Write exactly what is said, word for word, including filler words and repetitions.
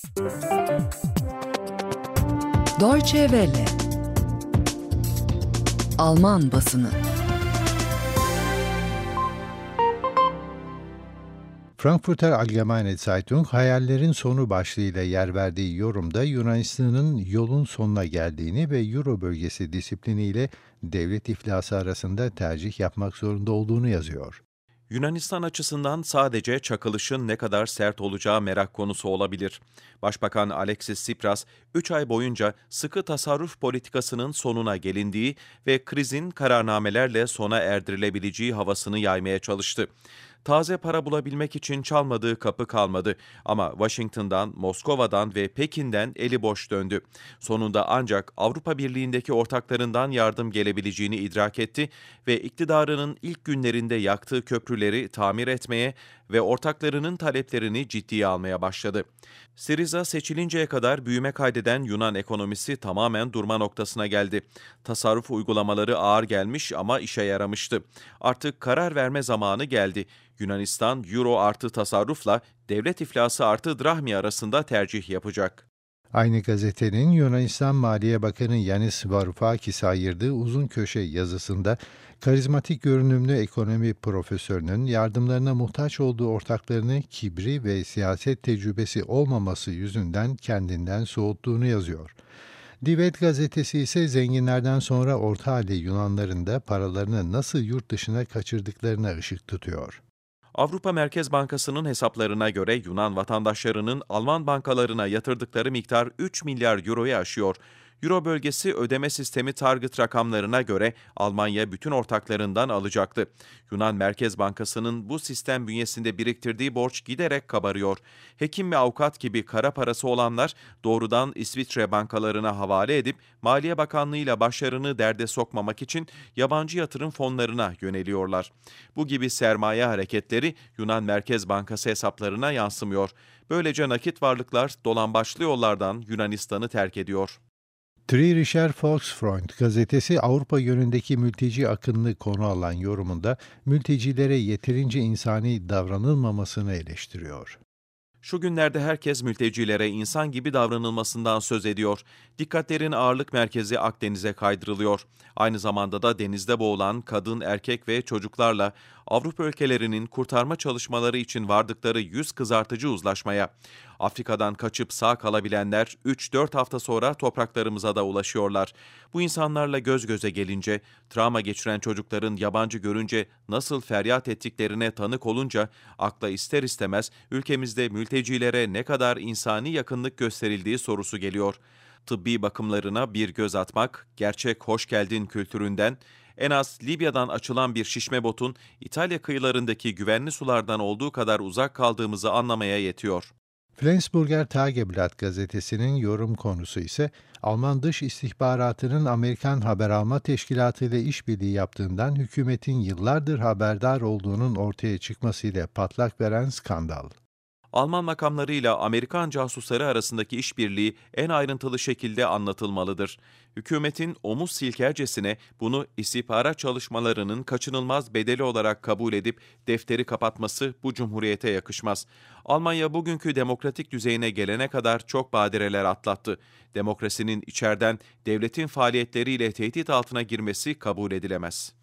Deutsche Welle. Alman basını. Frankfurter Allgemeine Zeitung, hayallerin sonu başlığıyla yer verdiği yorumda Yunanistan'ın yolun sonuna geldiğini ve Euro bölgesi disipliniyle devlet iflası arasında tercih yapmak zorunda olduğunu yazıyor. Yunanistan açısından sadece çakılışın ne kadar sert olacağı merak konusu olabilir. Başbakan Alexis Tsipras, üç ay boyunca sıkı tasarruf politikasının sonuna gelindiği ve krizin kararnamelerle sona erdirilebileceği havasını yaymaya çalıştı. Taze para bulabilmek için çalmadığı kapı kalmadı ama Washington'dan, Moskova'dan ve Pekin'den eli boş döndü. Sonunda ancak Avrupa Birliği'ndeki ortaklarından yardım gelebileceğini idrak etti ve iktidarının ilk günlerinde yaktığı köprüleri tamir etmeye ve ortaklarının taleplerini ciddiye almaya başladı. Syriza seçilinceye kadar büyüme kaydeden Yunan ekonomisi tamamen durma noktasına geldi. Tasarruf uygulamaları ağır gelmiş ama işe yaramıştı. Artık karar verme zamanı geldi. Yunanistan, Euro artı tasarrufla devlet iflası artı drahmi arasında tercih yapacak. Aynı gazetenin Yunanistan Maliye Bakanı Yanis Varoufakis'e ayırdığı uzun köşe yazısında karizmatik görünümlü ekonomi profesörünün yardımlarına muhtaç olduğu ortaklarını kibri ve siyaset tecrübesi olmaması yüzünden kendinden soğuttuğunu yazıyor. Divet gazetesi ise zenginlerden sonra orta halli Yunanların da paralarını nasıl yurt dışına kaçırdıklarına ışık tutuyor. Avrupa Merkez Bankası'nın hesaplarına göre Yunan vatandaşlarının Alman bankalarına yatırdıkları miktar üç milyar euroyu aşıyor. Euro bölgesi ödeme sistemi target rakamlarına göre Almanya bütün ortaklarından alacaktı. Yunan Merkez Bankası'nın bu sistem bünyesinde biriktirdiği borç giderek kabarıyor. Hekim ve avukat gibi kara parası olanlar doğrudan İsviçre bankalarına havale edip Maliye Bakanlığı ile başlarını derde sokmamak için yabancı yatırım fonlarına yöneliyorlar. Bu gibi sermaye hareketleri Yunan Merkez Bankası hesaplarına yansımıyor. Böylece nakit varlıklar dolambaçlı yollardan Yunanistan'ı terk ediyor. Trierischer Volksfreund gazetesi Avrupa yönündeki mülteci akınını konu alan yorumunda mültecilere yeterince insani davranılmamasını eleştiriyor. Şu günlerde herkes mültecilere insan gibi davranılmasından söz ediyor. Dikkatlerin ağırlık merkezi Akdeniz'e kaydırılıyor. Aynı zamanda da denizde boğulan kadın, erkek ve çocuklarla Avrupa ülkelerinin kurtarma çalışmaları için vardıkları yüz kızartıcı uzlaşmaya, Afrika'dan kaçıp sağ kalabilenler üç dört hafta sonra topraklarımıza da ulaşıyorlar. Bu insanlarla göz göze gelince, travma geçiren çocukların yabancı görünce nasıl feryat ettiklerine tanık olunca akla ister istemez ülkemizde mültecilere ne kadar insani yakınlık gösterildiği sorusu geliyor. Tıbbi bakımlarına bir göz atmak, gerçek hoş geldin kültüründen, en az Libya'dan açılan bir şişme botun İtalya kıyılarındaki güvenli sulardan olduğu kadar uzak kaldığımızı anlamaya yetiyor. Flensburger Tageblatt gazetesinin yorum konusu ise Alman dış istihbaratının Amerikan Haber Alma Teşkilatı ile işbirliği yaptığından hükümetin yıllardır haberdar olduğunun ortaya çıkmasıyla patlak veren skandal. Alman makamlarıyla Amerikan casusları arasındaki işbirliği en ayrıntılı şekilde anlatılmalıdır. Hükümetin omuz silkercesine bunu istihbarat çalışmalarının kaçınılmaz bedeli olarak kabul edip defteri kapatması bu cumhuriyete yakışmaz. Almanya bugünkü demokratik düzeyine gelene kadar çok badireler atlattı. Demokrasinin içeriden devletin faaliyetleriyle tehdit altına girmesi kabul edilemez.